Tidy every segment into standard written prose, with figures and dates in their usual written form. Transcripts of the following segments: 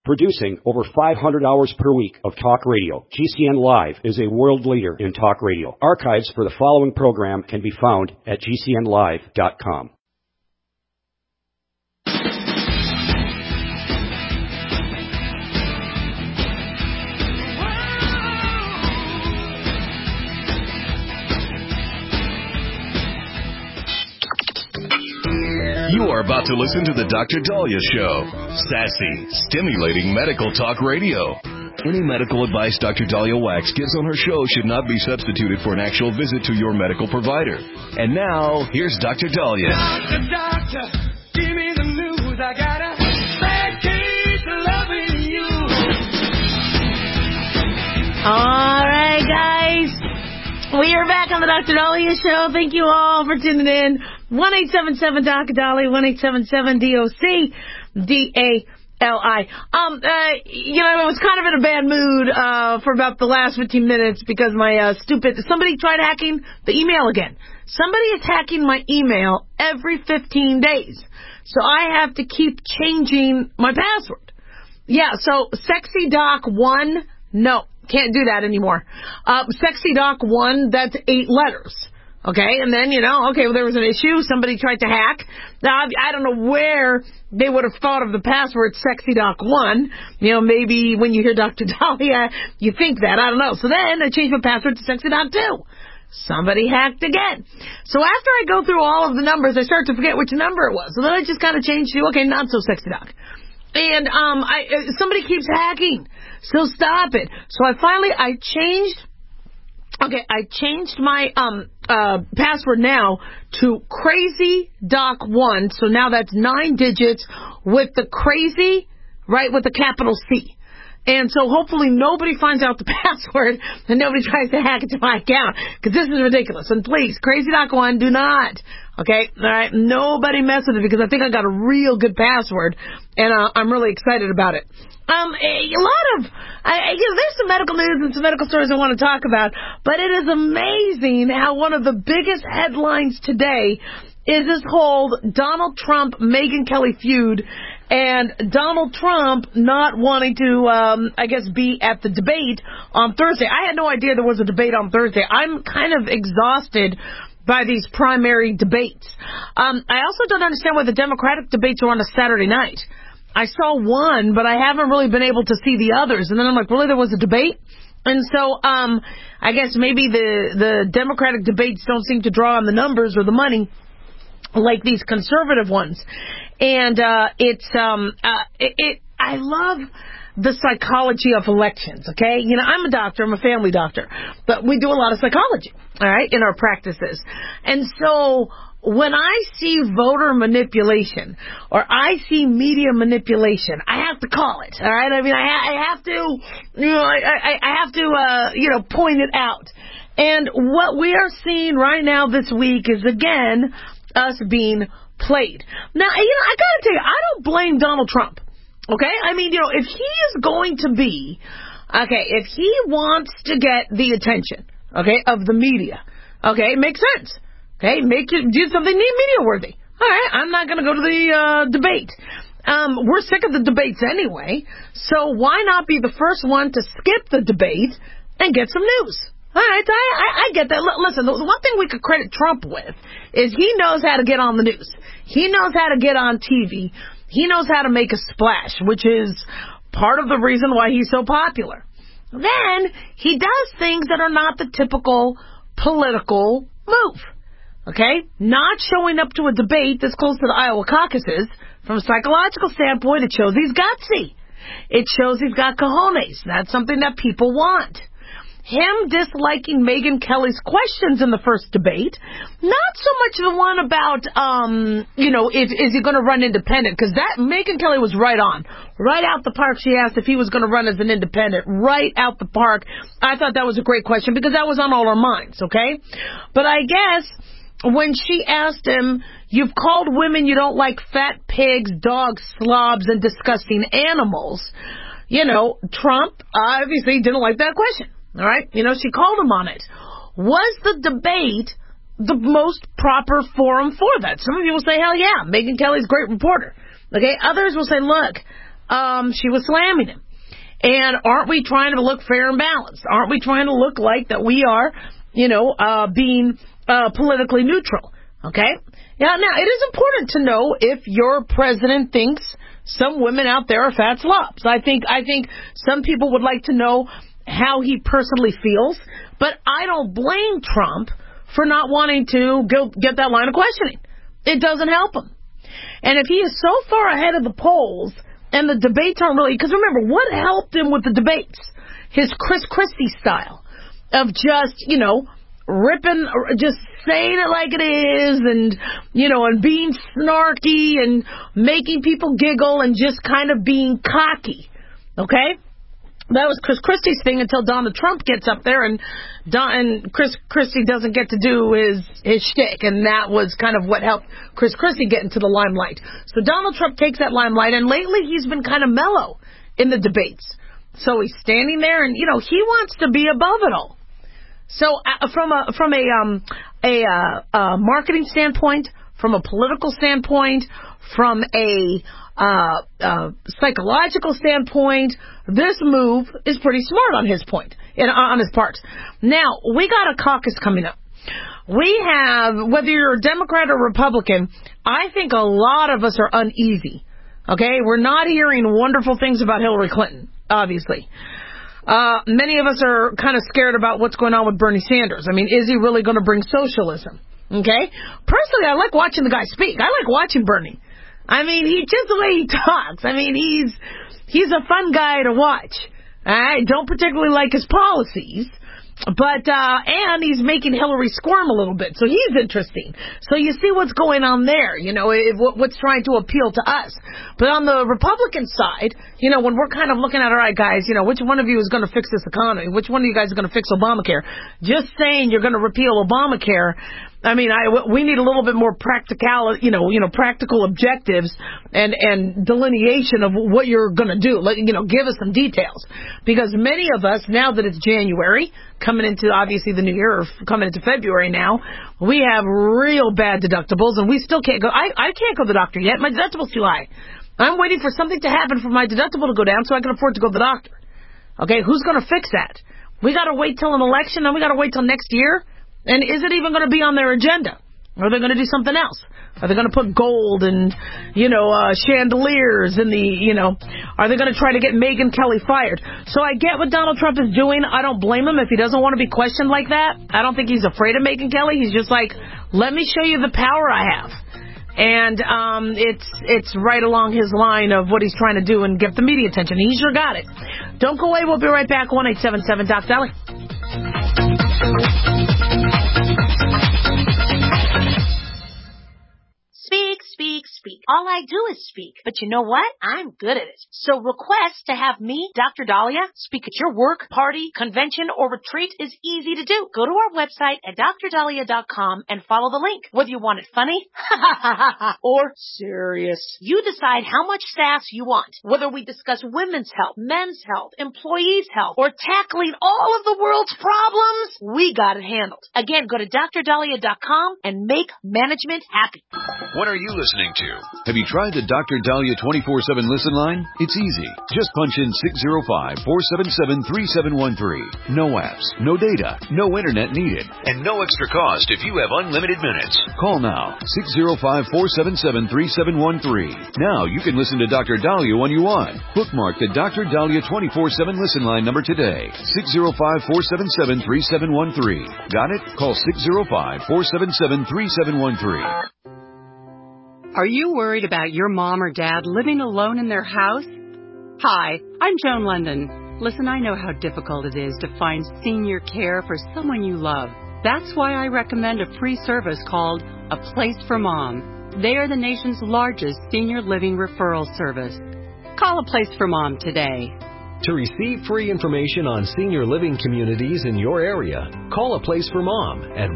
Producing over 500 hours per week of talk radio, GCN Live is a world leader in talk radio. Archives for the following program can be found at GCNlive.com. You are about to listen to The Dr. Daliah Show. Sassy, stimulating medical talk radio. Any medical advice Dr. Daliah Wax gives on her show should not be substituted for an actual visit to your medical provider. And now, here's Dr. Daliah. Doctor, give me the news. I got a bad case of loving you. All right, guys. We are back on the Dr. Daliah Show. Thank you all for tuning in. 1-877-Dr. Daliah, 1-877-DOC-DALI. I was kind of in a bad mood for about the last 15 minutes because my somebody tried hacking the email again. Somebody is hacking my email every 15 days. So I have to keep changing my password. Yeah, so SexyDoc1, no, can't do that anymore. SexyDoc1, that's 8 letters. Okay, and then, there was an issue. Somebody tried to hack. Now, I don't know where they would have thought of the password SexyDoc1. Maybe when you hear Dr. Daliah, you think that. I don't know. So then I changed my password to SexyDoc2. Somebody hacked again. So after I go through all of the numbers, I start to forget which number it was. So then I just kind of changed to, not so SexyDoc. And somebody keeps hacking. So stop it. So I changed my password now to CrazyDoc1. So now that's 9 digits with the crazy, right, with the capital C. And so hopefully nobody finds out the password and nobody tries to hack into my account, because this is ridiculous. And please, CrazyDoc1, do not. Okay? All right? Nobody mess with it, because I think I got a real good password, and I'm really excited about it. There's some medical news and some medical stories I want to talk about, but it is amazing how one of the biggest headlines today is this whole Donald Trump-Megyn Kelly feud, and Donald Trump not wanting to, be at the debate on Thursday. I had no idea there was a debate on Thursday. I'm kind of exhausted by these primary debates. I also don't understand why the Democratic debates are on a Saturday night. I saw one, but I haven't really been able to see the others. And then I'm like, really, there was a debate? And so I guess maybe the Democratic debates don't seem to draw on the numbers or the money like these conservative ones. And I love the psychology of elections, okay? I'm a doctor. I'm a family doctor. But we do a lot of psychology, all right, in our practices. And so when I see voter manipulation or I see media manipulation, I have to call it, all right? I mean, I have to, I have to, point it out. And what we are seeing right now this week is, again, us being played. Now, I gotta tell you, I don't blame Donald Trump, okay? I mean, if he is going to be, if he wants to get the attention, of the media, it makes sense. Okay, do something media-worthy. All right, I'm not going to go to the debate. We're sick of the debates anyway, so why not be the first one to skip the debate and get some news? All right, I get that. Listen, the one thing we could credit Trump with is he knows how to get on the news. He knows how to get on TV. He knows how to make a splash, which is part of the reason why he's so popular. Then he does things that are not the typical political move. Okay? Not showing up to a debate this close to the Iowa caucuses, from a psychological standpoint, it shows he's gutsy. It shows he's got cojones. That's something that people want. Him disliking Megyn Kelly's questions in the first debate, not so much the one about, is he going to run independent? Because that Megyn Kelly was right on. Right out the park, she asked if he was going to run as an independent. Right out the park. I thought that was a great question because that was on all our minds, okay? But I guess when she asked him, you've called women you don't like fat pigs, dogs, slobs, and disgusting animals, Trump obviously didn't like that question. All right? She called him on it. Was the debate the most proper forum for that? Some of you will say, hell yeah, Megyn Kelly's a great reporter. Okay? Others will say, look, she was slamming him. And aren't we trying to look fair and balanced? Aren't we trying to look like that we are, being politically neutral? Okay? Now, it is important to know if your president thinks some women out there are fat slobs. I think some people would like to know how he personally feels, but I don't blame Trump for not wanting to get that line of questioning. It doesn't help him. And if he is so far ahead of the polls, and the debates aren't really, because remember, what helped him with the debates? His Chris Christie style of just, ripping, just saying it like it is, and, and being snarky and making people giggle and just kind of being cocky. Okay? That was Chris Christie's thing until Donald Trump gets up there and Chris Christie doesn't get to do his shtick, and that was kind of what helped Chris Christie get into the limelight. So Donald Trump takes that limelight, and lately he's been kind of mellow in the debates. So he's standing there, and he wants to be above it all. So from a marketing standpoint, from a political standpoint, from a psychological standpoint, this move is pretty smart on his part. Now, we got a caucus coming up. We have, whether you're a Democrat or Republican, I think a lot of us are uneasy. Okay? We're not hearing wonderful things about Hillary Clinton, obviously. Many of us are kind of scared about what's going on with Bernie Sanders. I mean, is he really going to bring socialism? Okay? Personally, I like watching the guy speak. I like watching Bernie. I mean, just the way he talks. I mean, he's a fun guy to watch. I don't particularly like his policies, but and he's making Hillary squirm a little bit, so he's interesting. So you see what's going on there, what's trying to appeal to us. But on the Republican side, when we're kind of looking at, all right, guys, which one of you is going to fix this economy? Which one of you guys is going to fix Obamacare? Just saying you're going to repeal Obamacare, I mean, we need a little bit more practical objectives and delineation of what you're going to do. Give us some details. Because many of us, now that it's January, coming into obviously the new year, or coming into February now, we have real bad deductibles, and we still can't go. I can't go to the doctor yet. My deductible's too high. I'm waiting for something to happen for my deductible to go down so I can afford to go to the doctor. Okay, who's going to fix that? We got to wait till an election, and we got to wait till next year? And is it even going to be on their agenda? Or are they going to do something else? Are they going to put gold and, chandeliers in the, are they going to try to get Megyn Kelly fired? So I get what Donald Trump is doing. I don't blame him if he doesn't want to be questioned like that. I don't think he's afraid of Megyn Kelly. He's just like, let me show you the power I have. And it's right along his line of what he's trying to do and get the media attention. He sure got it. Don't go away. We'll be right back. 1-877-DOC-DALY. Speak. All I do is speak. But you know what? I'm good at it. So request to have me, Dr. Dahlia, speak at your work, party, convention, or retreat is easy to do. Go to our website at drdahlia.com and follow the link. Whether you want it funny, or serious, you decide how much sass you want. Whether we discuss women's health, men's health, employees' health, or tackling all of the world's problems, we got it handled. Again, go to drdahlia.com and make management happy. What are you listening to? Have you tried the Dr. Dahlia 24/7 listen line? It's easy. Just punch in 605-477-3713. No apps, no data, no internet needed, and no extra cost if you have unlimited minutes. Call now, 605-477-3713. Now you can listen to Dr. Dahlia when you want. Bookmark the Dr. Dahlia 24/7 listen line number today, 605-477-3713. Got it? Call 605-477-3713. Are you worried about your mom or dad living alone in their house? Hi, I'm Joan London. Listen, I know how difficult it is to find senior care for someone you love. That's why I recommend a free service called A Place for Mom. They are the nation's largest senior living referral service. Call A Place for Mom today. To receive free information on senior living communities in your area, call A Place for Mom at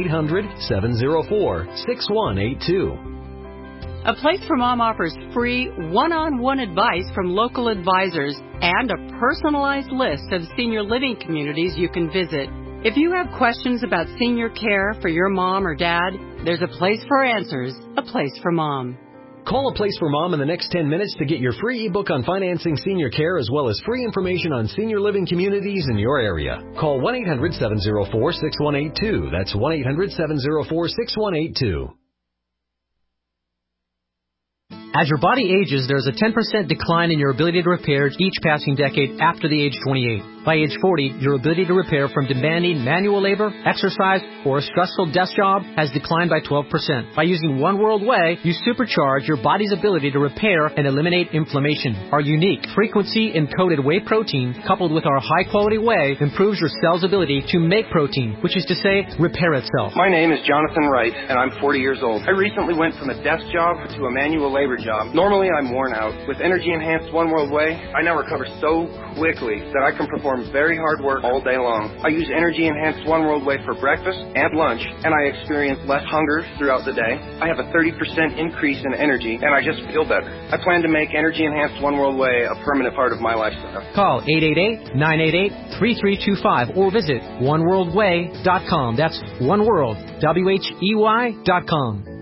1-800-704-6182. A Place for Mom offers free one-on-one advice from local advisors and a personalized list of senior living communities you can visit. If you have questions about senior care for your mom or dad, there's a place for answers, A Place for Mom. Call A Place for Mom in the next 10 minutes to get your free ebook on financing senior care as well as free information on senior living communities in your area. Call 1-800-704-6182. That's 1-800-704-6182. As your body ages, there's a 10% decline in your ability to repair each passing decade after the age 28. By age 40, your ability to repair from demanding manual labor, exercise, or a stressful desk job has declined by 12%. By using One World Whey, you supercharge your body's ability to repair and eliminate inflammation. Our unique frequency-encoded whey protein, coupled with our high-quality whey, improves your cell's ability to make protein, which is to say, repair itself. My name is Jonathan Wright, and I'm 40 years old. I recently went from a desk job to a manual labor job. Normally, I'm worn out. With energy-enhanced One World Whey, I now recover so quickly that I can perform very hard work all day long. I use energy-enhanced One World Whey for breakfast and lunch, and I experience less hunger throughout the day. I have a 30% increase in energy, and I just feel better. I plan to make energy-enhanced One World Whey a permanent part of my lifestyle. Call 888-988-3325 or visit oneworldwhey.com. That's oneworld, WHEY.com.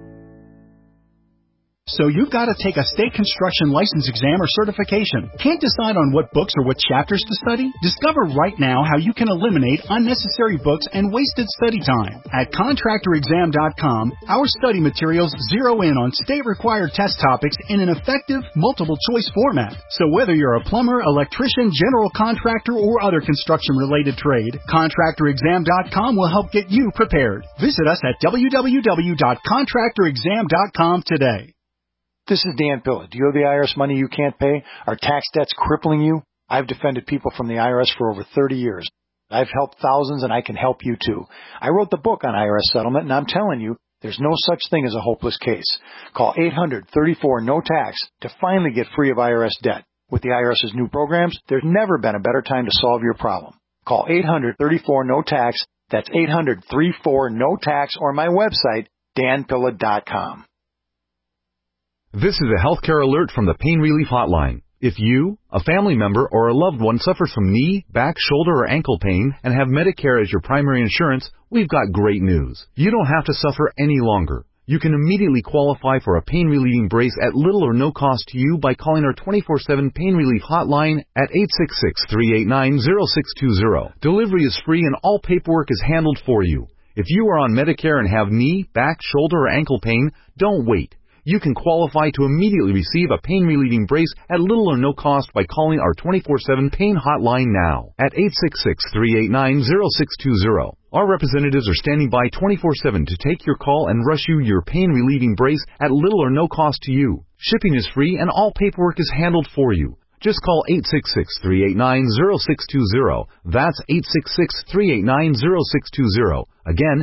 So you've got to take a state construction license exam or certification. Can't decide on what books or what chapters to study? Discover right now how you can eliminate unnecessary books and wasted study time. At contractorexam.com, our study materials zero in on state-required test topics in an effective, multiple-choice format. So whether you're a plumber, electrician, general contractor, or other construction-related trade, contractorexam.com will help get you prepared. Visit us at www.contractorexam.com today. This is Dan Pilla. Do you owe the IRS money you can't pay? Are tax debts crippling you? I've defended people from the IRS for over 30 years. I've helped thousands, and I can help you too. I wrote the book on IRS settlement, and I'm telling you, there's no such thing as a hopeless case. Call 800-34-NO-TAX to finally get free of IRS debt. With the IRS's new programs, there's never been a better time to solve your problem. Call 800-34-NO-TAX. That's 800-34-NO-TAX, or my website, danpilla.com. This is a healthcare alert from the Pain Relief Hotline. If you, a family member, or a loved one suffers from knee, back, shoulder, or ankle pain and have Medicare as your primary insurance, we've got great news. You don't have to suffer any longer. You can immediately qualify for a pain-relieving brace at little or no cost to you by calling our 24/7 Pain Relief Hotline at 866-389-0620. Delivery is free and all paperwork is handled for you. If you are on Medicare and have knee, back, shoulder, or ankle pain, don't wait. You can qualify to immediately receive a pain-relieving brace at little or no cost by calling our 24/7 Pain Hotline now at 866-389-0620. Our representatives are standing by 24/7 to take your call and rush you your pain-relieving brace at little or no cost to you. Shipping is free and all paperwork is handled for you. Just call 866-389-0620. That's 866-389-0620. Again,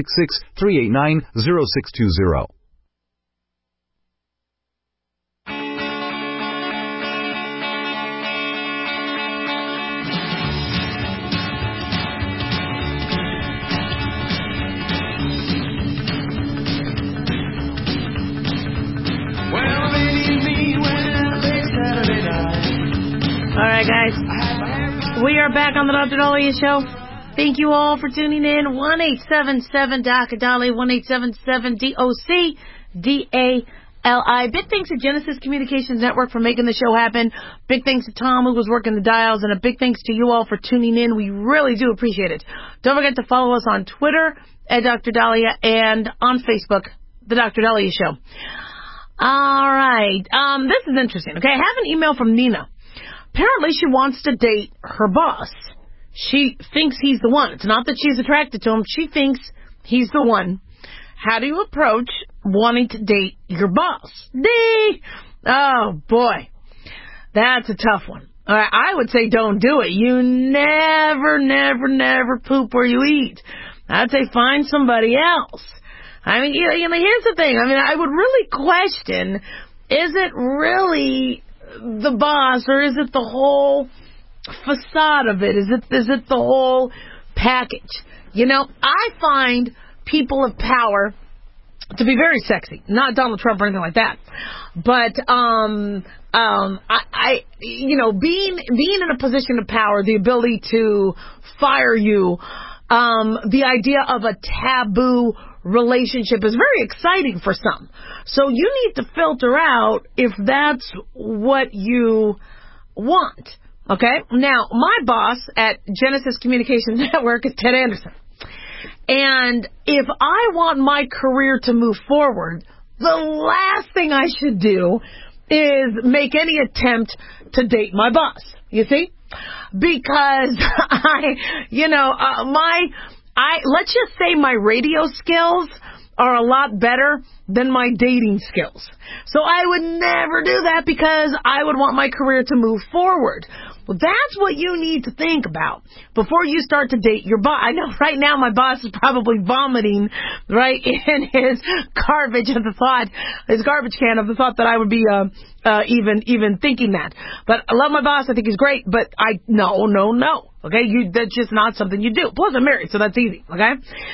866-389-0620. All right, guys. We are back on the Dr. Daliah Show. Thank you all for tuning in. 1-877-DOC-DALI, 1-877-DOC-DALI. Big thanks to Genesis Communications Network for making the show happen. Big thanks to Tom, who was working the dials, and a big thanks to you all for tuning in. We really do appreciate it. Don't forget to follow us on Twitter at Dr. Daliah and on Facebook, The Dr. Daliah Show. All right. This is interesting. Okay, I have an email from Nina. Apparently, she wants to date her boss. She thinks he's the one. It's not that she's attracted to him. She thinks he's the one. How do you approach wanting to date your boss? Oh, boy. That's a tough one. All right, I would say don't do it. You never poop where you eat. I'd say find somebody else. I mean, here's the thing. I mean, I would really question, is it really the boss, or is it the whole facade of it? Is it the whole package? I find people of power to be very sexy. Not Donald Trump or anything like that. But being in a position of power, the ability to fire you, the idea of a taboo relationship is very exciting for some. So you need to filter out if that's what you want. Okay? Now, my boss at Genesis Communications Network is Ted Anderson. And if I want my career to move forward, the last thing I should do is make any attempt to date my boss. You see? Because let's just say my radio skills are a lot better than my dating skills. So I would never do that because I would want my career to move forward. Well, that's what you need to think about before you start to date your boss. I know right now my boss is probably vomiting right in his garbage can of the thought that I would be even thinking that. But I love my boss. I think he's great. But no. Okay, that's just not something you do. Plus, I'm married, so that's easy. Okay,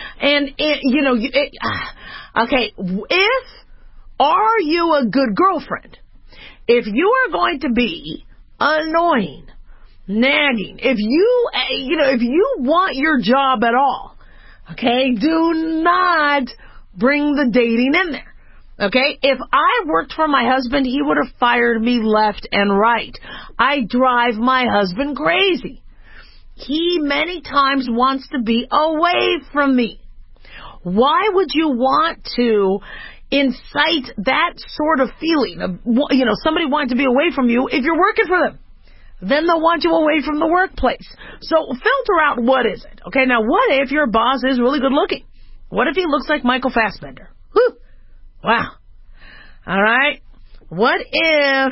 are you a good girlfriend? If you are going to be annoying, nagging, if you want your job at all, okay, do not bring the dating in there. Okay, if I worked for my husband, he would have fired me left and right. I drive my husband crazy. He many times wants to be away from me. Why would you want to incite that sort of feeling of, somebody wanting to be away from you if you're working for them? Then they'll want you away from the workplace. So filter out what is it. Okay, now what if your boss is really good looking? What if he looks like Michael Fassbender? Whew. Wow. All right. What if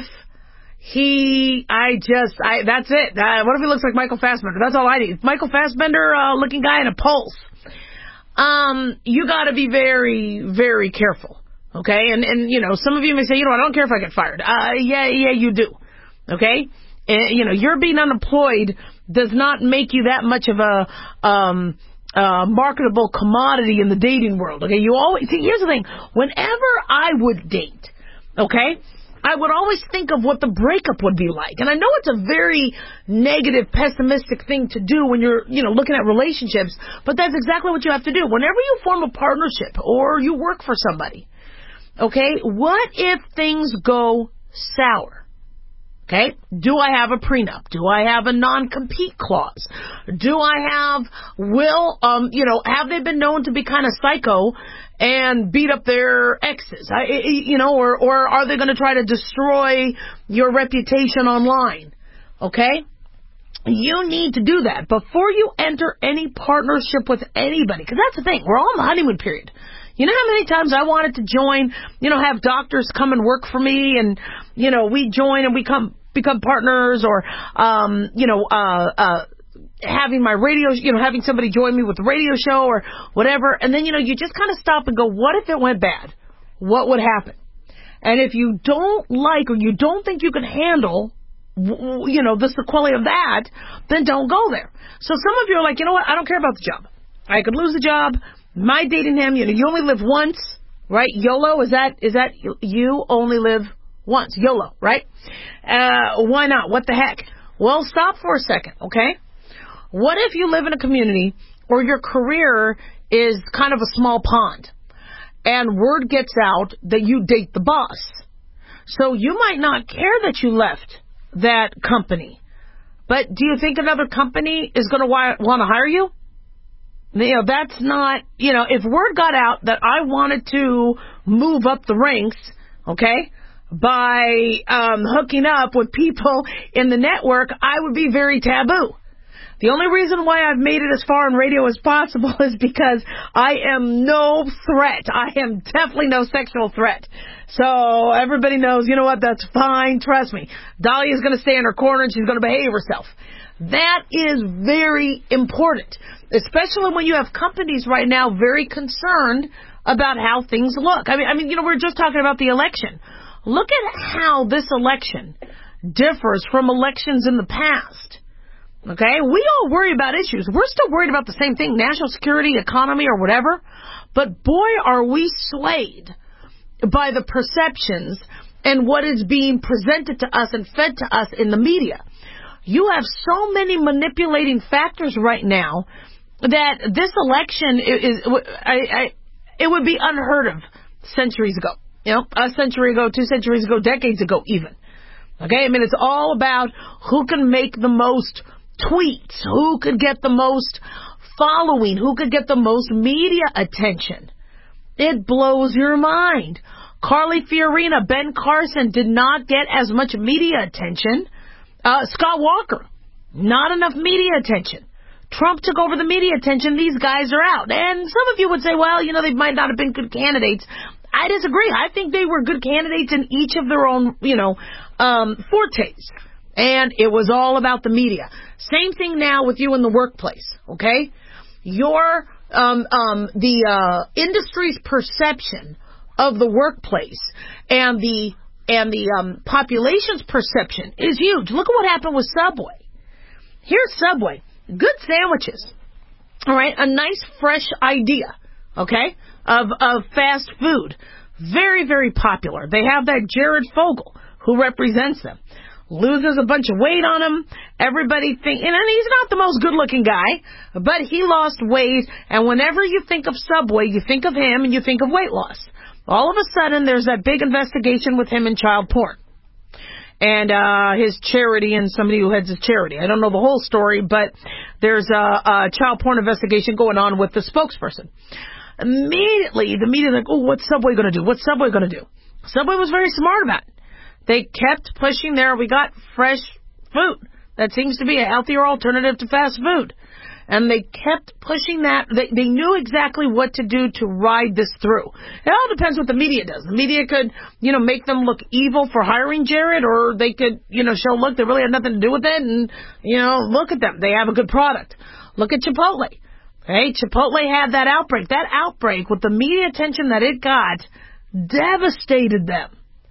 that's it. What if he looks like Michael Fassbender? That's all I need. Michael Fassbender looking guy in a Pulse. You got to be very, very careful. Okay? And some of you may say, I don't care if I get fired. Yeah, you do. Okay? You're being unemployed does not make you that much of a marketable commodity in the dating world. Okay? Here's the thing. Whenever I would date, okay, I would always think of what the breakup would be like. And I know it's a very negative, pessimistic thing to do when you're, looking at relationships, but that's exactly what you have to do. Whenever you form a partnership or you work for somebody, okay, what if things go sour? Okay, do I have a prenup? Do I have a non-compete clause? Do I have, have they been known to be kind of psycho and beat up their exes? Or are they going to try to destroy your reputation online? Okay? You need to do that before you enter any partnership with anybody. Because that's the thing. We're all in the honeymoon period. You know how many times I wanted to join, have doctors come and work for me and, we join and we become partners or, having my radio, having somebody join me with the radio show or whatever. And then, you just kind of stop and go, what if it went bad? What would happen? And if you don't like or you don't think you can handle, the sequelae of that, then don't go there. So some of you are like, you know what? I don't care about the job. I could lose the job. My dating him, you only live once, right? YOLO, is that you only live once? YOLO, right? Why not? What the heck? Well, stop for a second, okay? What if you live in a community or your career is kind of a small pond and word gets out that you date the boss? So you might not care that you left that company, but do you think another company is going to want to hire you? That's not, if word got out that I wanted to move up the ranks, okay, by hooking up with people in the network, I would be very taboo. The only reason why I've made it as far in radio as possible is because I am no threat. I am definitely no sexual threat. So everybody knows, you know what, that's fine. Trust me. Dahlia is going to stay in her corner and she's going to behave herself. That is very important, especially when you have companies right now very concerned about how things look. I mean, we're just talking about the election. Look at how this election differs from elections in the past. Okay? We all worry about issues. We're still worried about the same thing, national security, economy, or whatever. But boy, are we swayed by the perceptions and what is being presented to us and fed to us in the media. You have so many manipulating factors right now that this election is, It would be unheard of centuries ago. You know, a century ago, 2 centuries ago, decades ago even. Okay, I mean, it's all about who can make the most tweets, who could get the most following, who could get the most media attention. It blows your mind. Carly Fiorina, Ben Carson did not get as much media attention. Scott Walker, not enough media attention. Trump took over the media attention. These guys are out. And some of you would say, well, you know, they might not have been good candidates. I disagree. I think they were good candidates in each of their own, fortes. And it was all about the media. Same thing now with you in the workplace, okay? Your, the industry's perception of the workplace and the population's perception is huge. Look at what happened with Subway. Here's Subway. Good sandwiches. All right, a nice fresh idea, okay, of fast food. Very, very popular. They have that Jared Fogle who represents them. Loses a bunch of weight on him. Everybody and he's not the most good-looking guy, but he lost weight. And whenever you think of Subway, you think of him and you think of weight loss. All of a sudden, there's that big investigation with him in child porn. And his charity and somebody who heads his charity. I don't know the whole story, but there's a child porn investigation going on with the spokesperson. Immediately, the media like, oh, what's Subway going to do? What's Subway going to do? Subway was very smart about it. They kept pushing there. We got fresh food. That seems to be a healthier alternative to fast food. And they kept pushing that. They knew exactly what to do to ride this through. It all depends what the media does. The media could, make them look evil for hiring Jared, or they could, show, look, they really had nothing to do with it, and, look at them. They have a good product. Look at Chipotle. Okay, Chipotle had that outbreak. That outbreak, with the media attention that it got, devastated them.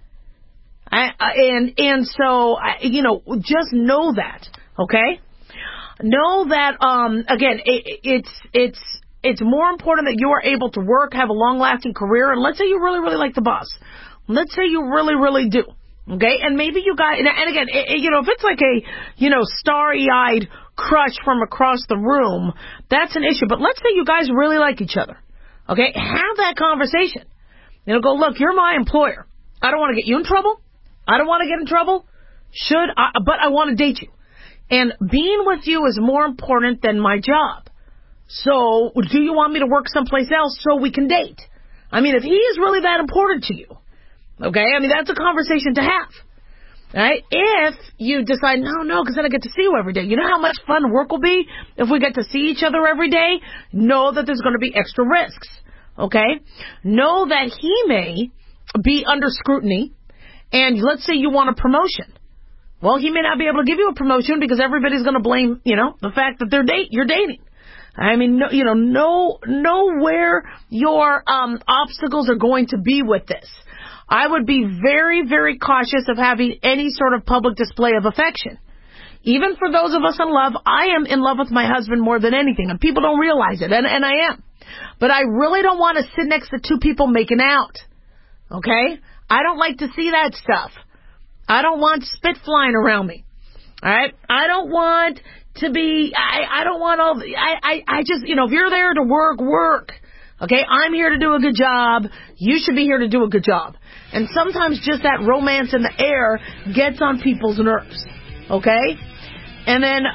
So, just know that, okay? Know that, again, it's more important that you are able to work, have a long-lasting career, and let's say you really, really like the boss. Let's say you really, really do, okay? And maybe you guys, and again, if it's like a, starry-eyed crush from across the room, that's an issue. But let's say you guys really like each other, okay? Have that conversation. Go, look, you're my employer. I don't want to get you in trouble. I don't want to get in trouble. But I want to date you. And being with you is more important than my job. So, do you want me to work someplace else so we can date? I mean, if he is really that important to you, okay, that's a conversation to have. Right? If you decide, no, because then I get to see you every day. You know how much fun work will be if we get to see each other every day? Know that there's going to be extra risks. Okay? Know that he may be under scrutiny, and let's say you want a promotion. Well, he may not be able to give you a promotion because everybody's going to blame, the fact that you're dating. I mean, know where your obstacles are going to be with this. I would be very, very cautious of having any sort of public display of affection. Even for those of us in love, I am in love with my husband more than anything, and people don't realize it, and I am. But I really don't want to sit next to two people making out. Okay? I don't like to see that stuff. I don't want spit flying around me. All right? I don't want to be, I don't want all, I just, if you're there to work. Okay? I'm here to do a good job. You should be here to do a good job. And sometimes just that romance in the air gets on people's nerves. Okay? And then,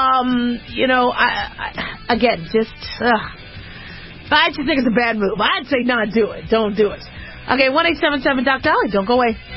again, I just think it's a bad move. I'd say not do it. Don't do it. Okay, 1-877-DOC-DOLLY. Don't go away.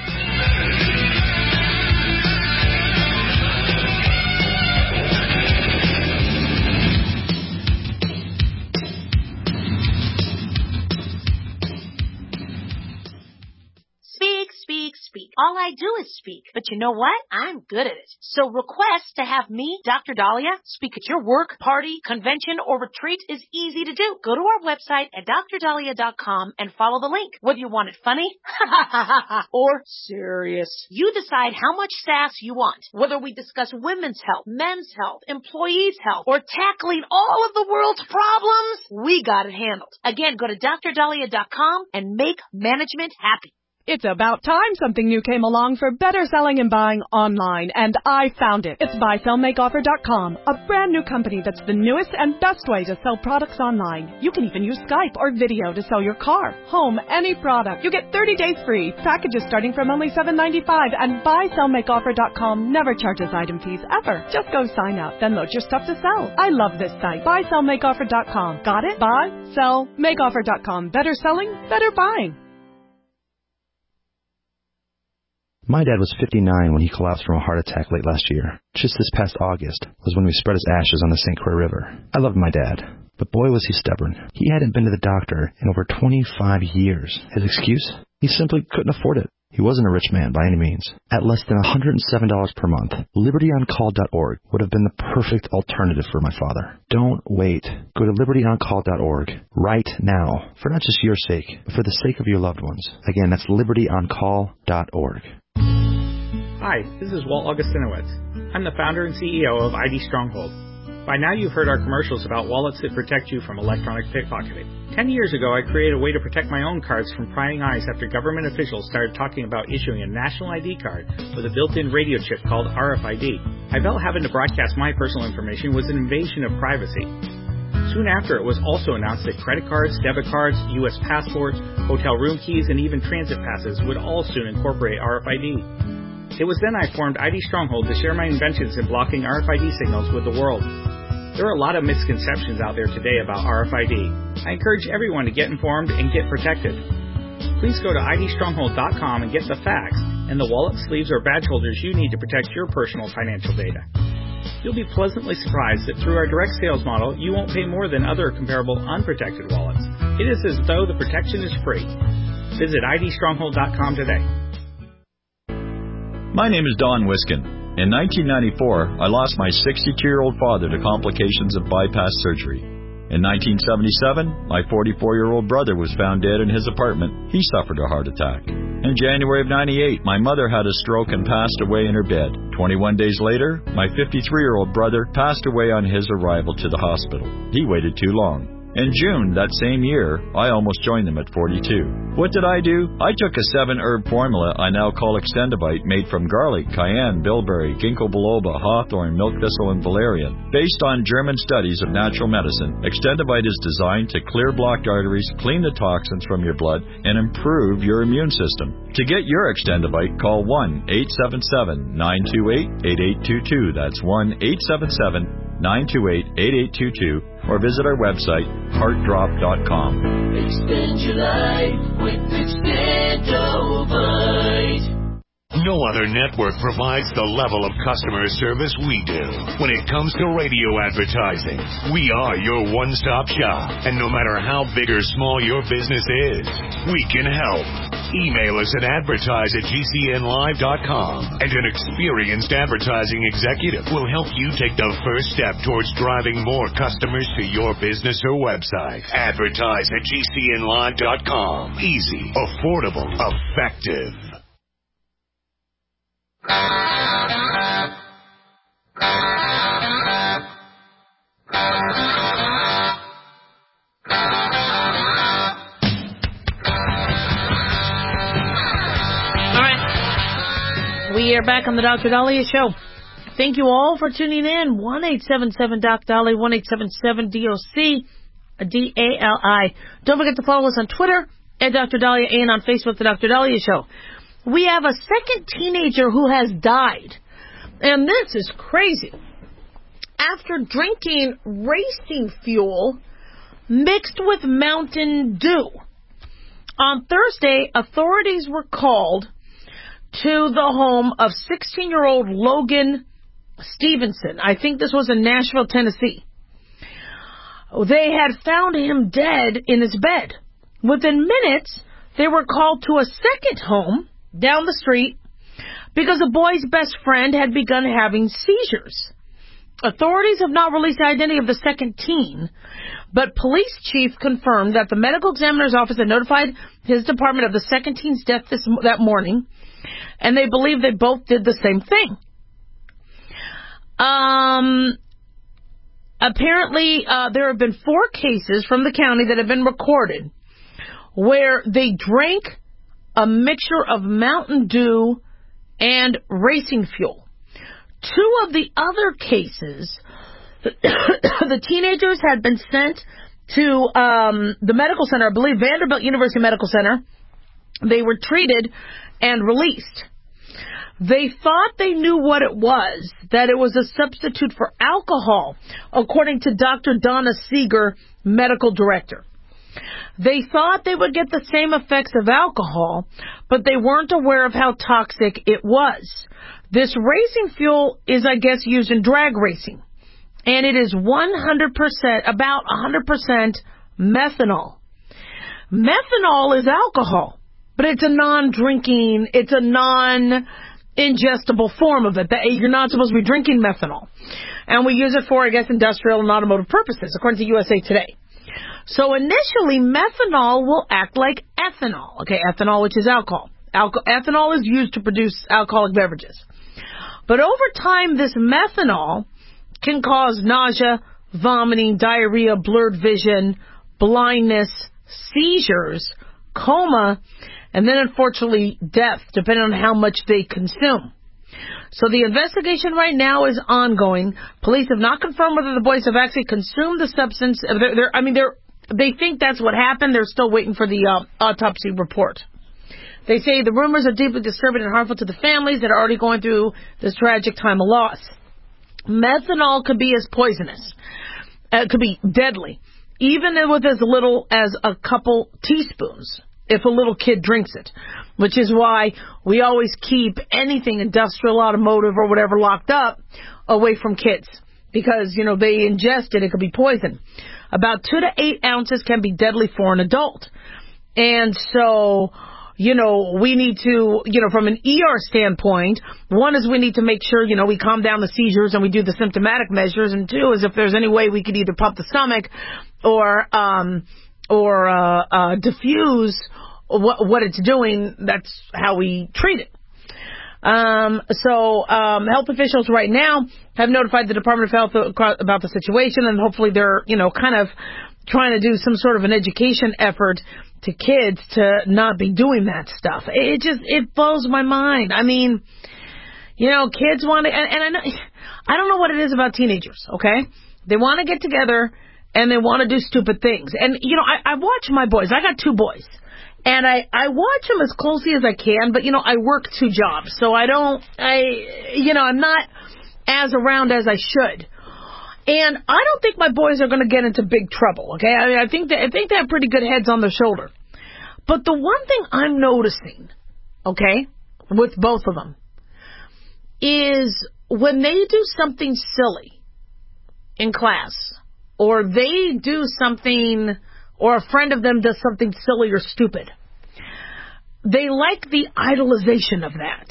Speak. All I do is speak. But you know what? I'm good at it. So request to have me, Dr. Dahlia, speak at your work, party, convention, or retreat is easy to do. Go to our website at drdahlia.com and follow the link. Whether you want it funny or serious, you decide how much sass you want. Whether we discuss women's health, men's health, employees' health, or tackling all of the world's problems, we got it handled. Again, go to drdahlia.com and make management happy. It's about time something new came along for better selling and buying online, and I found it. It's BuySellMakeOffer.com, a brand new company that's the newest and best way to sell products online. You can even use Skype or video to sell your car, home, any product. You get 30 days free, packages starting from only $7.95, and BuySellMakeOffer.com never charges item fees ever. Just go sign up, then load your stuff to sell. I love this site. BuySellMakeOffer.com. Got it? BuySellMakeOffer.com. Better selling, better buying. My dad was 59 when he collapsed from a heart attack late last year. Just this past August was when we spread his ashes on the St. Croix River. I loved my dad, but boy was he stubborn. He hadn't been to the doctor in over 25 years. His excuse? He simply couldn't afford it. He wasn't a rich man by any means. At less than $107 per month, LibertyOnCall.org would have been the perfect alternative for my father. Don't wait. Go to LibertyOnCall.org right now, for not just your sake, but for the sake of your loved ones. Again, that's LibertyOnCall.org. Hi, this is Walt Augustinowicz. I'm the founder and CEO of ID Stronghold. By now you've heard our commercials about wallets that protect you from electronic pickpocketing. 10 years ago, I created a way to protect my own cards from prying eyes after government officials started talking about issuing a national ID card with a built-in radio chip called RFID. I felt having to broadcast my personal information was an invasion of privacy. Soon after, it was also announced that credit cards, debit cards, U.S. passports, hotel room keys, and even transit passes would all soon incorporate RFID. It was then I formed ID Stronghold to share my inventions in blocking RFID signals with the world. There are a lot of misconceptions out there today about RFID. I encourage everyone to get informed and get protected. Please go to idstronghold.com and get the facts and the wallet, sleeves, or badge holders you need to protect your personal financial data. You'll be pleasantly surprised that through our direct sales model, you won't pay more than other comparable unprotected wallets. It is as though the protection is free. Visit idstronghold.com today. My name is Don Wiskin. In 1994, I lost my 62-year-old father to complications of bypass surgery. In 1977, my 44-year-old brother was found dead in his apartment. He suffered a heart attack. In January of 98, my mother had a stroke and passed away in her bed. 21 days later, my 53-year-old brother passed away on his arrival to the hospital. He waited too long. In June that same year, I almost joined them at 42. What did I do? I took a 7-herb formula I now call Extendivite, made from garlic, cayenne, bilberry, ginkgo biloba, hawthorn, milk thistle, and valerian. Based on German studies of natural medicine, Extendivite is designed to clear blocked arteries, clean the toxins from your blood, and improve your immune system. To get your Extendivite, call 1-877-928-8822. That's 1-877-928-8822. Or visit our website, heartdrop.com. Extend your life with Extendovite. No other network provides the level of customer service we do. When it comes to radio advertising, we are your one-stop shop. And no matter how big or small your business is, we can help. Email us at advertise@gcnlive.com, and an experienced advertising executive will help you take the first step towards driving more customers to your business or website. Advertise@gcnlive.com. Easy, affordable, effective. We are back on the Dr. Dahlia Show. Thank you all for tuning in. 1-877-DOC-DALI, 1-877-DOC-DALI. Don't forget to follow us on Twitter at Dr. Dahlia and on Facebook, the Dr. Dahlia Show. We have a second teenager who has died. And this is crazy. After drinking racing fuel mixed with Mountain Dew. On Thursday, authorities were called to the home of 16-year-old Logan Stevenson. I think this was in Nashville, Tennessee. They had found him dead in his bed. Within minutes, they were called to a second home down the street because the boy's best friend had begun having seizures. Authorities have not released the identity of the second teen, but police chief confirmed that the medical examiner's office had notified his department of the second teen's death that morning, and they believe they both did the same thing. Apparently, there have been 4 cases from the county that have been recorded where they drank a mixture of Mountain Dew and racing fuel. 2 of the other cases, the teenagers had been sent to the medical center, I believe Vanderbilt University Medical Center. They were treated and released. They thought they knew what it was, that it was a substitute for alcohol, according to Dr. Donna Seeger, medical director. They thought they would get the same effects of alcohol, but they weren't aware of how toxic it was. This racing fuel is, I guess, used in drag racing, and it is about 100% methanol. Methanol is alcohol, but it's a non-drinking, it's a non-ingestible form of it. You're not supposed to be drinking methanol. And we use it for, I guess, industrial and automotive purposes, according to USA Today. So initially, methanol will act like ethanol. Okay, ethanol, which is alcohol. Ethanol is used to produce alcoholic beverages. But over time, this methanol can cause nausea, vomiting, diarrhea, blurred vision, blindness, seizures, coma, and then, unfortunately, death, depending on how much they consume. So the investigation right now is ongoing. Police have not confirmed whether the boys have actually consumed the substance. They think that's what happened. They're still waiting for the autopsy report. They say the rumors are deeply disturbing and harmful to the families that are already going through this tragic time of loss. Methanol could be as poisonous. It could be deadly, even with as little as a couple teaspoons, if a little kid drinks it, which is why we always keep anything industrial, automotive, or whatever locked up away from kids, because, they ingest it. It could be poison. About 2 to 8 ounces can be deadly for an adult. And so, we need to, from an ER standpoint, one is we need to make sure, we calm down the seizures and we do the symptomatic measures. And 2 is if there's any way we could either pump the stomach or diffuse what it's doing, that's how we treat it. Health officials right now have notified the Department of Health about the situation, and hopefully they're, kind of trying to do some sort of an education effort to kids to not be doing that stuff. It blows my mind. I mean, kids want to, and I don't know what it is about teenagers, okay? They want to get together and they want to do stupid things. And, I watch my boys. I got 2 boys. And I watch them as closely as I can, but, I work 2 jobs, so I'm not as around as I should. And I don't think my boys are going to get into big trouble, okay? I think they have pretty good heads on their shoulder. But the one thing I'm noticing, okay, with both of them, is when they do something silly in class, or they do something, or a friend of them does something silly or stupid, they like the idolization of that.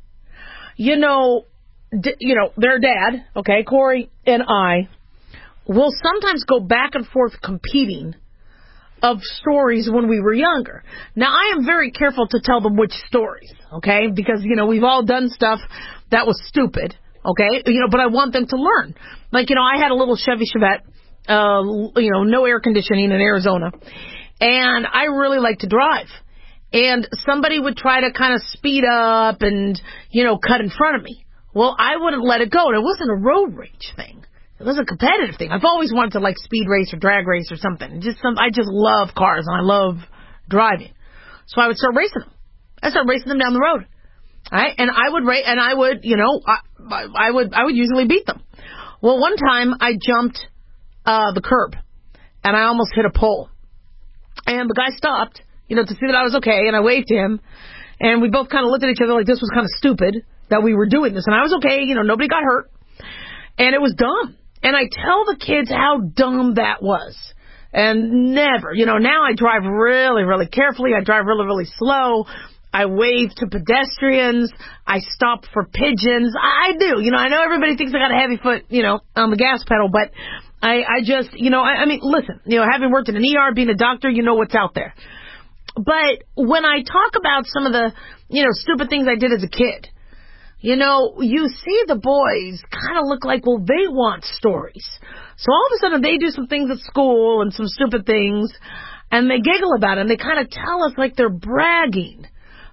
Their dad, okay, Corey and I, will sometimes go back and forth competing of stories when we were younger. Now, I am very careful to tell them which stories, okay, because, we've all done stuff that was stupid, okay, but I want them to learn. Like, I had a little Chevy Chevette, no air conditioning in Arizona, and I really like to drive. And somebody would try to kind of speed up and, cut in front of me. Well, I wouldn't let it go. And it wasn't a road rage thing. It was a competitive thing. I've always wanted to speed race or drag race or something. I just love cars and I love driving. So I would start racing them. I started racing them down the road. All right? And I would race, and I would, I would usually beat them. Well, one time I jumped the curb and I almost hit a pole. And the guy stopped, to see that I was okay, and I waved to him, and we both kind of looked at each other like this was kind of stupid that we were doing this, and I was okay, nobody got hurt, and it was dumb. And I tell the kids how dumb that was, and never, now I drive really, really carefully, I drive really, really slow, I wave to pedestrians, I stop for pigeons, I do, I know everybody thinks I got a heavy foot, on the gas pedal, but I just, listen, having worked in an ER, being a doctor, what's out there. But when I talk about some of the, stupid things I did as a kid, you see the boys kind of look like, well, they want stories. So all of a sudden they do some things at school and some stupid things, and they giggle about it, and they kind of tell us like they're bragging.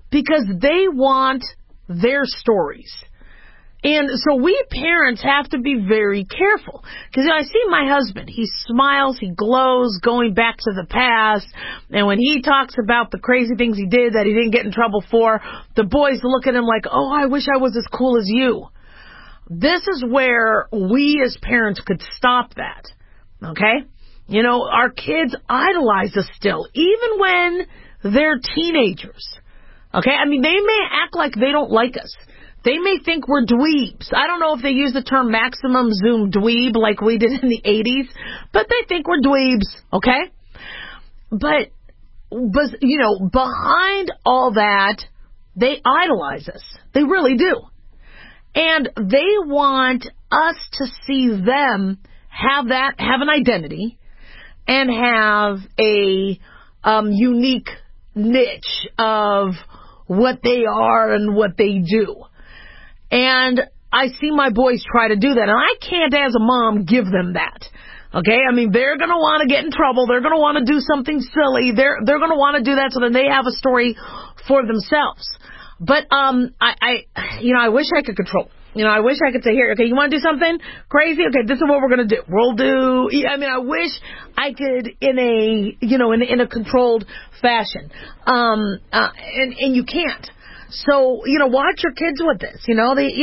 because they want their stories. And so we parents have to be very careful. Because I see my husband, he smiles, he glows, going back to the past. And when he talks about the crazy things he did that he didn't get in trouble for, the boys look at him like, oh, I wish I was as cool as you. This is where we as parents could stop that. Okay? You know, our kids idolize us still, even when they're teenagers. Okay? I mean, they may act like they don't like us. They may think we're dweebs. I don't know if they use the term maximum zoom dweeb like we did in the 80s, but they think we're dweebs, okay? But you know, behind all that, they idolize us. They really do. And they want us to see them have an identity and have a unique niche of what they are and what they do. And I see my boys try to do that, and I can't, as a mom, give them that. Okay? I mean, they're going to want to get in trouble. They're going to want to do something silly. They're going to want to do that so that they have a story for themselves. But I wish I could control. You know, I wish I could say, here, okay, you want to do something crazy? Okay, this is what we're going to do. I wish I could in a controlled fashion. And you can't. So, watch your kids with this. They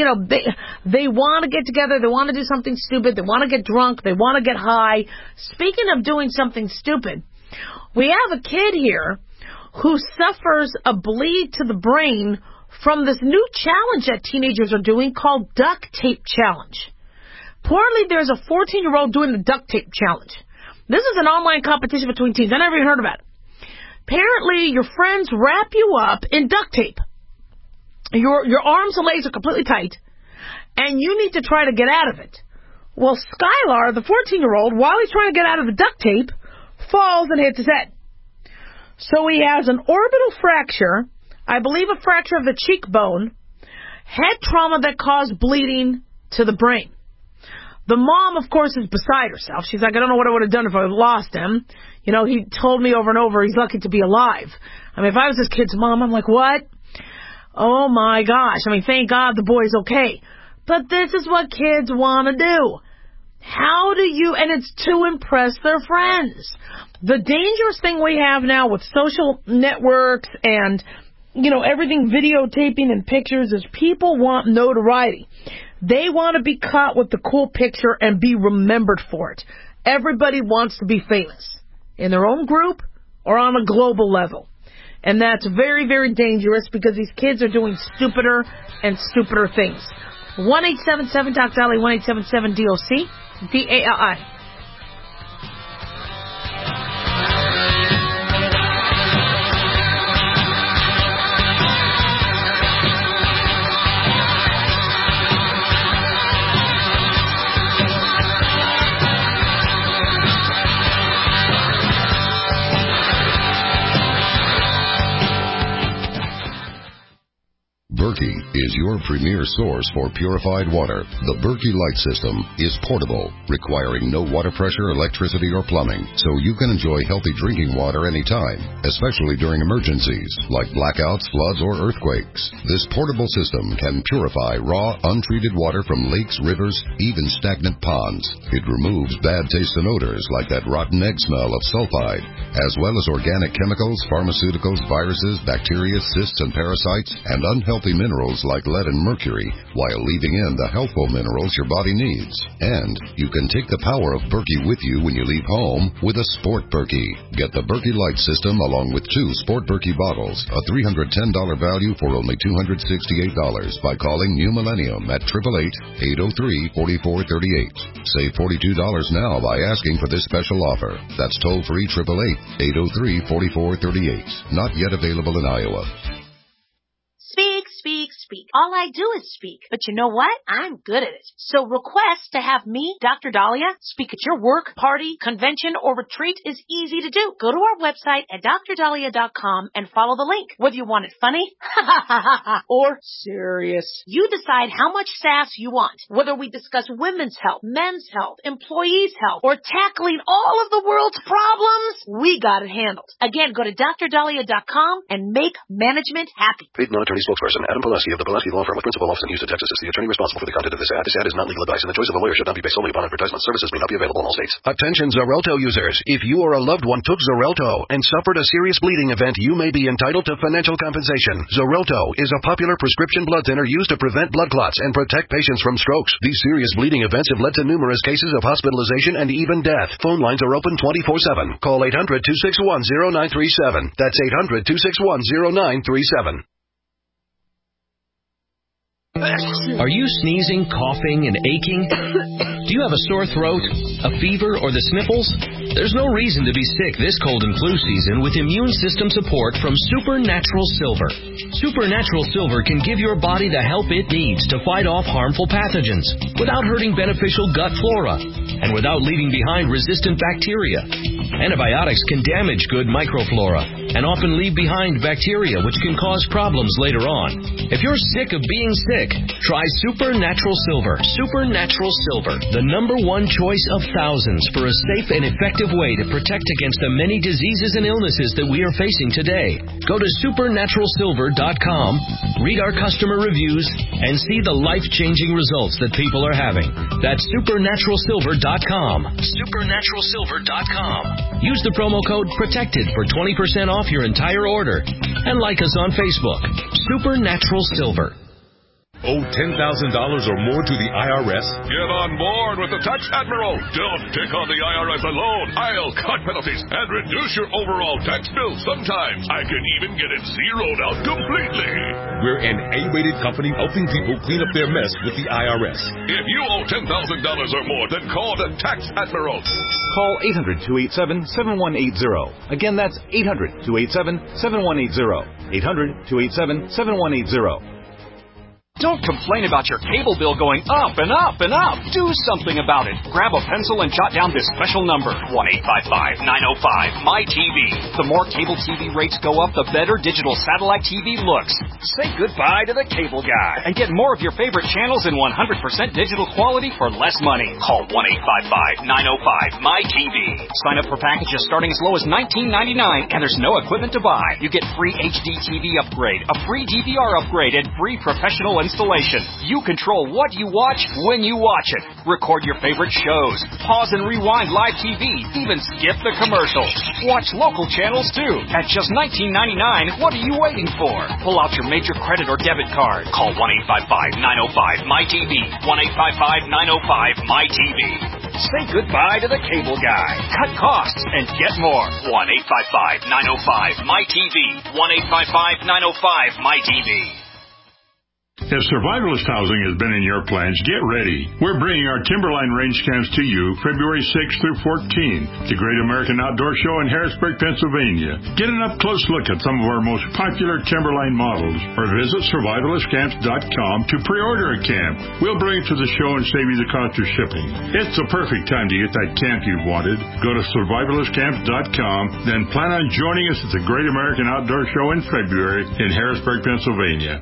want to get together. They want to do something stupid. They want to get drunk. They want to get high. Speaking of doing something stupid, we have a kid here who suffers a bleed to the brain from this new challenge that teenagers are doing called duct tape challenge. Reportedly, there's a 14-year-old doing the duct tape challenge. This is an online competition between teens. I never even heard about it. Apparently, your friends wrap you up in duct tape. Your arms and legs are completely tight, and you need to try to get out of it. Well, Skylar, the 14-year-old, while he's trying to get out of the duct tape, falls and hits his head. So he has an orbital fracture, I believe a fracture of the cheekbone, head trauma that caused bleeding to the brain. The mom, of course, is beside herself. She's like, I don't know what I would have done if I lost him. He told me over and over he's lucky to be alive. I mean, if I was this kid's mom, I'm like, what? Oh, my gosh. I mean, thank God the boy's okay. But this is what kids want to do. How do you... And it's to impress their friends. The dangerous thing we have now with social networks and, everything videotaping and pictures is people want notoriety. They want to be caught with the cool picture and be remembered for it. Everybody wants to be famous in their own group or on a global level. And that's very, very dangerous because these kids are doing stupider and stupider things. 1-877-DOC-DALI, 1-877-DOC-DALI. Berkey is your premier source for purified water. The Berkey Light System is portable, requiring no water pressure, electricity, or plumbing, so you can enjoy healthy drinking water anytime, especially during emergencies like blackouts, floods, or earthquakes. This portable system can purify raw, untreated water from lakes, rivers, even stagnant ponds. It removes bad taste and odors like that rotten egg smell of sulfide, as well as organic chemicals, pharmaceuticals, viruses, bacteria, cysts, and parasites, and unhealthy minerals like lead and mercury, while leaving in the healthful minerals your body needs. And you can take the power of Berkey with you when you leave home with a Sport Berkey. Get the Berkey Light System along with 2 Sport Berkey bottles, a $310 value for only $268 by calling New Millennium at 888-803-4438. Save $42 now by asking for this special offer. That's toll-free 888-803-4438. Not yet available in Iowa. Speak, speak, speak. All I do is speak. But you know what? I'm good at it. So request to have me, Dr. Dahlia, speak at your work, party, convention, or retreat is easy to do. Go to our website at drdahlia.com and follow the link. Whether you want it funny or serious, you decide how much sass you want. Whether we discuss women's health, men's health, employees' health, or tackling all of the world's problems, we got it handled. Again, go to drdahlia.com and make management happy. Paid non-attorney spokesperson Adam Pulaski of the Pulaski Law Firm with principal office in Houston, Texas is the attorney responsible for the content of this ad. This ad is not legal advice, and the choice of a lawyer should not be based solely upon advertisement. Services may not be available in all states. Attention Xarelto users. If you or a loved one took Xarelto and suffered a serious bleeding event, you may be entitled to financial compensation. Xarelto is a popular prescription blood thinner used to prevent blood clots and protect patients from strokes. These serious bleeding events have led to numerous cases of hospitalization and even death. Phone lines are open 24/7. Call 800-261-0937. That's 800-261-0937. Are you sneezing, coughing, and aching? Do you have a sore throat, a fever, or the sniffles? There's no reason to be sick this cold and flu season with immune system support from Supernatural Silver. Supernatural Silver can give your body the help it needs to fight off harmful pathogens without hurting beneficial gut flora and without leaving behind resistant bacteria. Antibiotics can damage good microflora and often leave behind bacteria which can cause problems later on. If you're sick of being sick, try Supernatural Silver. Supernatural Silver, the #1 choice of thousands for a safe and effective way to protect against the many diseases and illnesses that we are facing today. Go to supernaturalsilver.com, read our customer reviews, and see the life-changing results that people are having. That's supernaturalsilver.com. Supernaturalsilver.com. Use the promo code PROTECTED for 20% off your entire order. And like us on Facebook. Supernatural Silver. Owe $10,000 or more to the IRS? Get on board with the Tax Admiral. Don't take on the IRS alone. I'll cut penalties and reduce your overall tax bill. Sometimes I can even get it zeroed out completely. We're an A-rated company helping people clean up their mess with the IRS. If you owe $10,000 or more, then call the Tax Admiral. Call 800-287-7180. Again, that's 800-287-7180. 800-287-7180. Don't complain about your cable bill going up and up and up. Do something about it. Grab a pencil and jot down this special number, 1-855-905-MY-TV. The more cable TV rates go up, the better digital satellite TV looks. Say goodbye to the cable guy and get more of your favorite channels in 100% digital quality for less money. Call 1-855-905-MY-TV. Sign up for packages starting as low as $19.99, and there's no equipment to buy. You get free HD TV upgrade, a free DVR upgrade, and free professional installation. You control what you watch when you watch it. Record your favorite shows. Pause and rewind live TV. Even skip the commercials. Watch local channels too. At just $19.99, what are you waiting for? Pull out your major credit or debit card. Call 1-855-905-MY-TV. 1-855-905-MY-TV. Say goodbye to the cable guy. Cut costs and get more. 1-855-905-MY-TV. 1-855-905-MY-TV. If survivalist housing has been in your plans, get ready. We're bringing our Timberline range camps to you February 6th through 14th, the Great American Outdoor Show in Harrisburg, Pennsylvania. Get an up-close look at some of our most popular Timberline models, or visit survivalistcamps.com to pre-order a camp. We'll bring it to the show and save you the cost of shipping. It's the perfect time to get that camp you've wanted. Go to survivalistcamps.com, then plan on joining us at the Great American Outdoor Show in February in Harrisburg, Pennsylvania.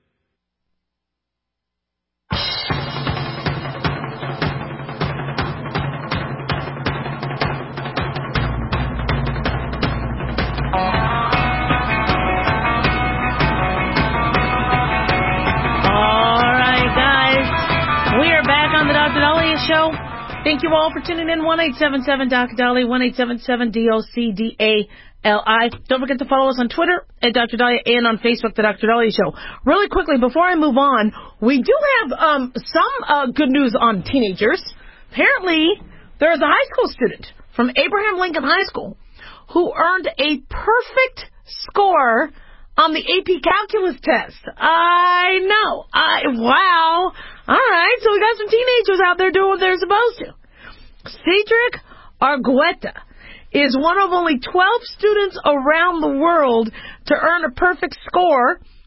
Show. Thank you all for tuning in. 1-877-DOC-DALI, 1-877-DOC-DALI. Don't forget to follow us on Twitter at Dr. Dahlia and on Facebook, The Dr. Dahlia Show. Really quickly, before I move on, we do have some good news on teenagers. Apparently, there is a high school student from Abraham Lincoln High School who earned a perfect score on the AP Calculus test. I know. Wow. All right, so we got some teenagers out there doing what they're supposed to. Cedric Argueta is one of only 12 students around the world to earn a perfect score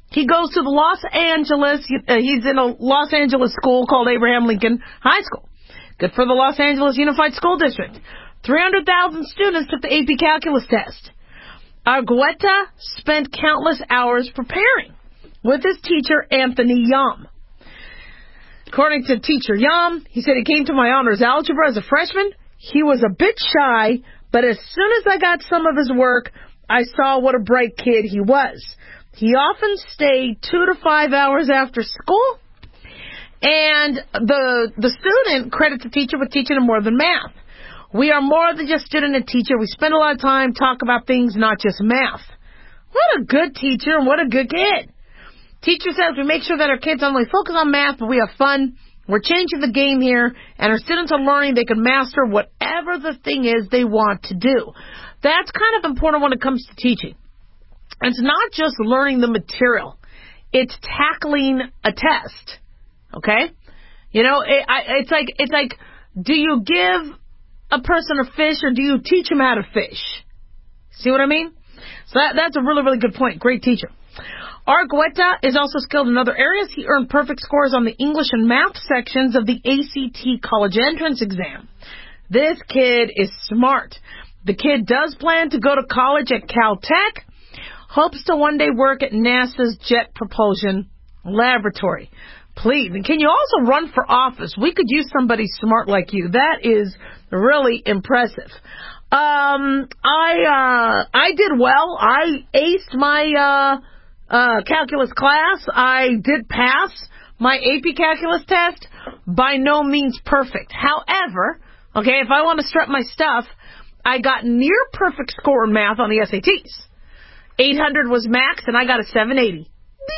He goes to the Los Angeles, he's in a Los Angeles school called Abraham Lincoln High School. Good for the Los Angeles Unified School District. 300,000 students took the AP Calculus test. Argueta spent countless hours preparing with his teacher, Anthony Yum. According to teacher Yum, he said he came to my honors algebra as a freshman. He was a bit shy, but as soon as I got some of his work, I saw what a bright kid he was. He often stayed 2 to 5 hours after school, and the student credits the teacher with teaching him more than math. We are more than just student and teacher. We spend a lot of time talking about things, not just math. What a good teacher and what a good kid. Teacher says we make sure that our kids not only focus on math, but we have fun. We're changing the game here, and our students are learning they can master whatever the thing is they want to do. That's kind of important when it comes to teaching. It's not just learning the material. It's tackling a test. Okay? You know, it's like, do you give a person a fish or do you teach him how to fish? See what I mean? So that's a really, really good point. Great teacher. Argueta is also skilled in other areas. He earned perfect scores on the English and math sections of the ACT college entrance exam. This kid is smart. The kid does plan to go to college at Caltech. Hopes to one day work at NASA's Jet Propulsion Laboratory. Please, and can you also run for office? We could use somebody smart like you. That is really impressive. I did well. I aced my calculus class. I did pass my AP calculus test. By no means perfect. However, okay, if I want to strut my stuff, I got near perfect score in math on the SATs. 800 was max, and I got a 780.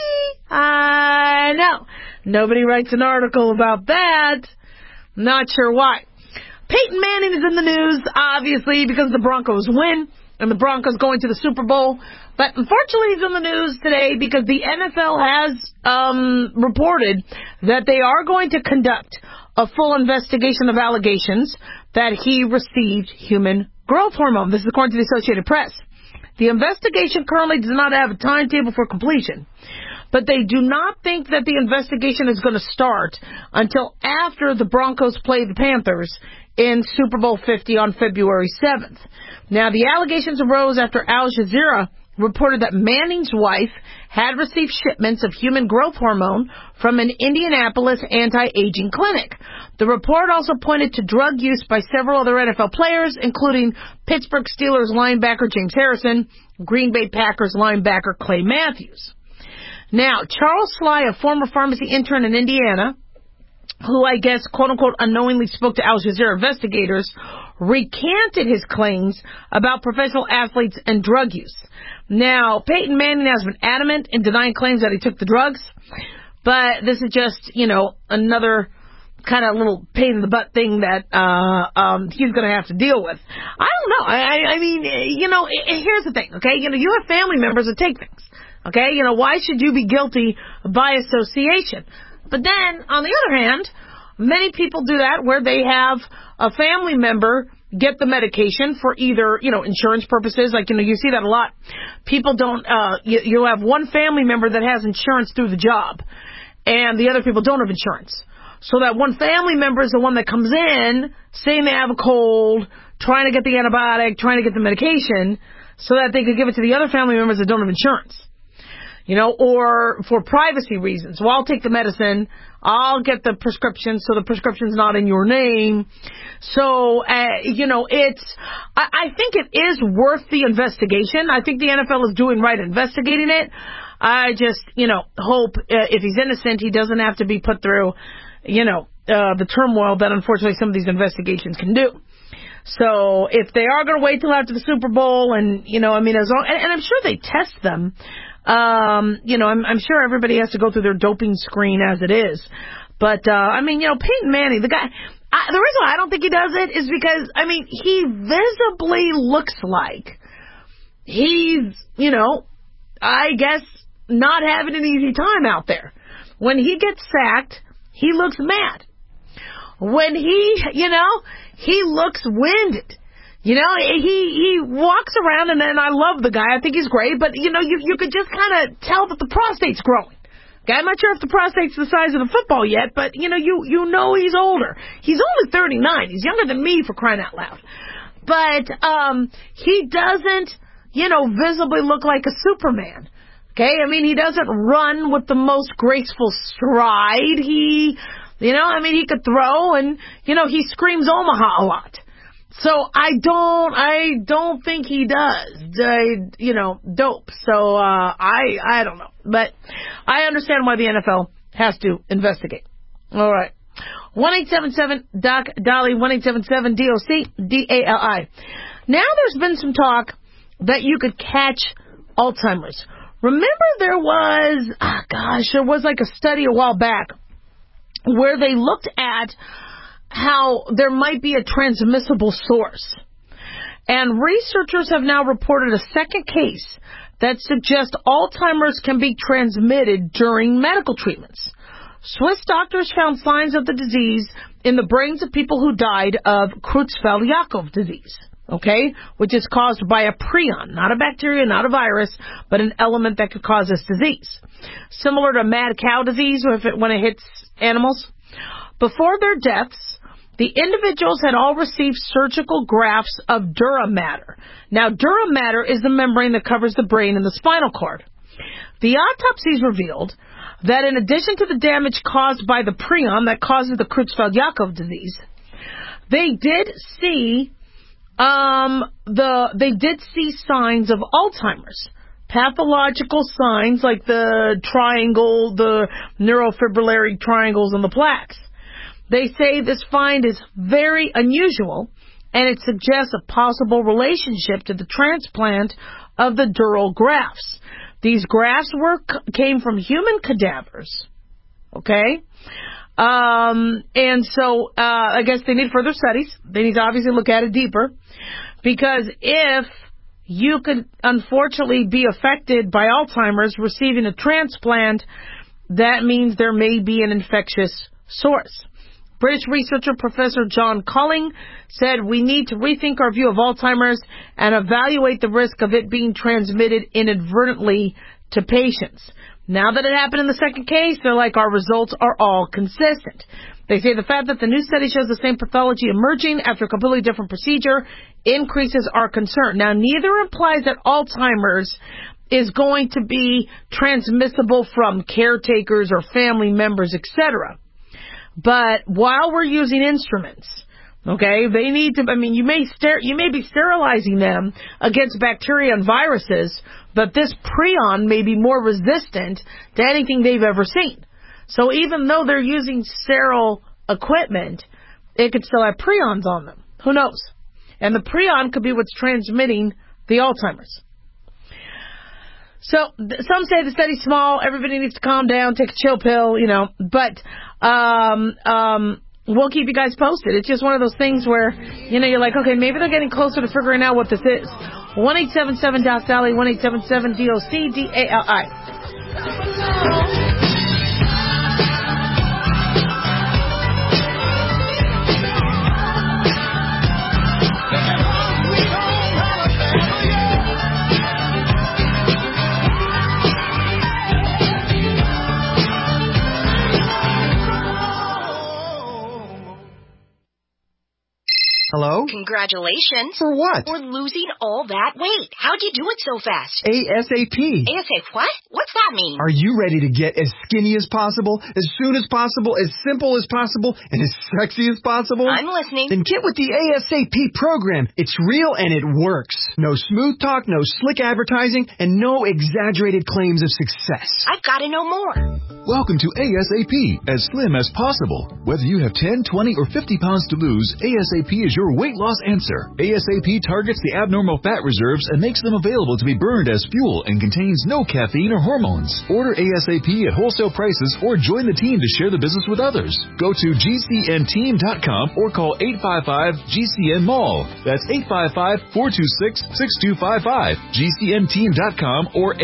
I know. Nobody writes an article about that. Not sure why. Peyton Manning is in the news, obviously, because the Broncos win, and the Broncos going to the Super Bowl. But unfortunately, he's in the news today because the NFL has reported that they are going to conduct a full investigation of allegations that he received human growth hormone. This is according to the Associated Press. The investigation currently does not have a timetable for completion, but they do not think that the investigation is going to start until after the Broncos play the Panthers in Super Bowl 50 on February 7th. Now, the allegations arose after Al Jazeera reported that Manning's wife had received shipments of human growth hormone from an Indianapolis anti-aging clinic. The report also pointed to drug use by several other NFL players, including Pittsburgh Steelers linebacker James Harrison, Green Bay Packers linebacker Clay Matthews. Now, Charles Sly, a former pharmacy intern in Indiana, who I guess, quote-unquote, unknowingly spoke to Al Jazeera investigators, recanted his claims about professional athletes and drug use. Now, Peyton Manning has been adamant in denying claims that he took the drugs, but this is just, another kind of little pain in the butt thing that he's going to have to deal with. I don't know. I mean, here's the thing, okay? You have family members that take things, okay? Why should you be guilty by association? But then, on the other hand, many people do that where they have a family member get the medication for either, insurance purposes. Like, you see that a lot. People don't, you have one family member that has insurance through the job, and the other people don't have insurance. So that one family member is the one that comes in, saying they have a cold, trying to get the antibiotic, trying to get the medication, so that they could give it to the other family members that don't have insurance. Or for privacy reasons. Well, I'll take the medicine. I'll get the prescription so the prescription's not in your name. So, I think it is worth the investigation. I think the NFL is doing right investigating it. I just, hope if he's innocent, he doesn't have to be put through, the turmoil that unfortunately some of these investigations can do. So if they are going to wait till after the Super Bowl and, and I'm sure they test them. I'm sure everybody has to go through their doping screen as it is. But, Peyton Manning, the guy, the reason why I don't think he does it is because, he visibly looks like he's, I guess not having an easy time out there. When he gets sacked, he looks mad. When he looks winded. You know, he walks around, and I love the guy. I think he's great, but, you know, you could just kind of tell that the prostate's growing. Okay, I'm not sure if the prostate's the size of the football yet, but, you know he's older. He's only 39. He's younger than me, for crying out loud. But he doesn't, visibly look like a Superman. Okay, I mean, he doesn't run with the most graceful stride. He could throw, and, he screams Omaha a lot. So I don't think he does, dope. So, I don't know. But I understand why the NFL has to investigate. All right. 1-877-DOC-DALI, 1-877-DOC-DALI. Now there's been some talk that you could catch Alzheimer's. Remember there was like a study a while back where they looked at how there might be a transmissible source. And researchers have now reported a second case that suggests Alzheimer's can be transmitted during medical treatments. Swiss doctors found signs of the disease in the brains of people who died of Creutzfeldt-Jakob disease, okay, which is caused by a prion, not a bacteria, not a virus, but an element that could cause this disease. Similar to mad cow disease when it hits animals. Before their deaths, the individuals had all received surgical grafts of dura mater. Now, dura mater is the membrane that covers the brain and the spinal cord. The autopsies revealed that in addition to the damage caused by the prion that causes the Creutzfeldt-Jakob disease, they did see signs of Alzheimer's. Pathological signs like the triangle, the neurofibrillary triangles, and the plaques. They say this find is very unusual, and it suggests a possible relationship to the transplant of the dural grafts. These grafts came from human cadavers, okay? And so I guess they need further studies. They need to obviously look at it deeper, because if you could unfortunately be affected by Alzheimer's receiving a transplant, that means there may be an infectious source. British researcher Professor John Culling said we need to rethink our view of Alzheimer's and evaluate the risk of it being transmitted inadvertently to patients. Now that it happened in the second case, they're like, our results are all consistent. They say the fact that the new study shows the same pathology emerging after a completely different procedure increases our concern. Now, neither implies that Alzheimer's is going to be transmissible from caretakers or family members, etc. But while we're using instruments, okay, they need to, you may be sterilizing them against bacteria and viruses, but this prion may be more resistant to anything they've ever seen. So even though they're using sterile equipment, it could still have prions on them. Who knows? And the prion could be what's transmitting the Alzheimer's. So some say the study's small, everybody needs to calm down, take a chill pill, but we'll keep you guys posted. It's just one of those things where, you're like, okay, maybe they're getting closer to figuring out what this is. 1-877-DOC-DALI, 1-877-DOC-DALI. Hello? Congratulations. For what? For losing all that weight. How'd you do it so fast? ASAP. ASAP what? What's that mean? Are you ready to get as skinny as possible, as soon as possible, as simple as possible, and as sexy as possible? I'm listening. Then get with the ASAP program. It's real and it works. No smooth talk, no slick advertising, and no exaggerated claims of success. I've got to know more. Welcome to ASAP, as slim as possible. Whether you have 10, 20, or 50 pounds to lose, ASAP is your weight loss answer. ASAP targets the abnormal fat reserves and makes them available to be burned as fuel and contains no caffeine or hormones. Order ASAP at wholesale prices or join the team to share the business with others. Go to GCNteam.com or call 855-GCN-MALL. That's 855-426-6255. GCNteam.com or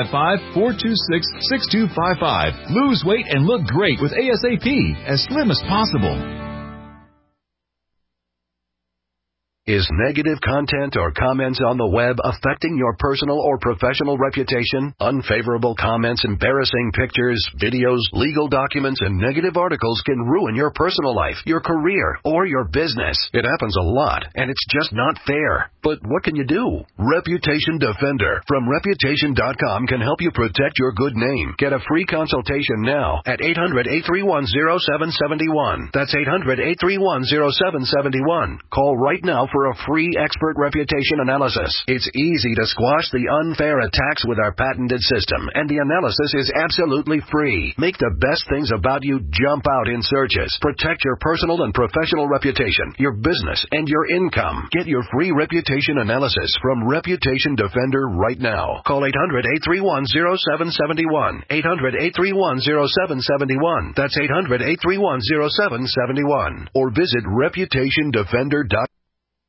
855-426-6255. Lose weight and look great with ASAP, as slim as possible. Is negative content or comments on the web affecting your personal or professional reputation? Unfavorable comments, embarrassing pictures, videos, legal documents, and negative articles can ruin your personal life, your career, or your business. It happens a lot, and it's just not fair. But what can you do? Reputation Defender from Reputation.com can help you protect your good name. Get a free consultation now at 800-831-0771. That's 800-831-0771. Call right now for a free expert reputation analysis. It's easy to squash the unfair attacks with our patented system, and the analysis is absolutely free. Make the best things about you jump out in searches. Protect your personal and professional reputation, your business, and your income. Get your free reputation analysis from Reputation Defender right now. Call 800-831-0771. 800-831-0771. That's 800-831-0771. Or visit ReputationDefender.com.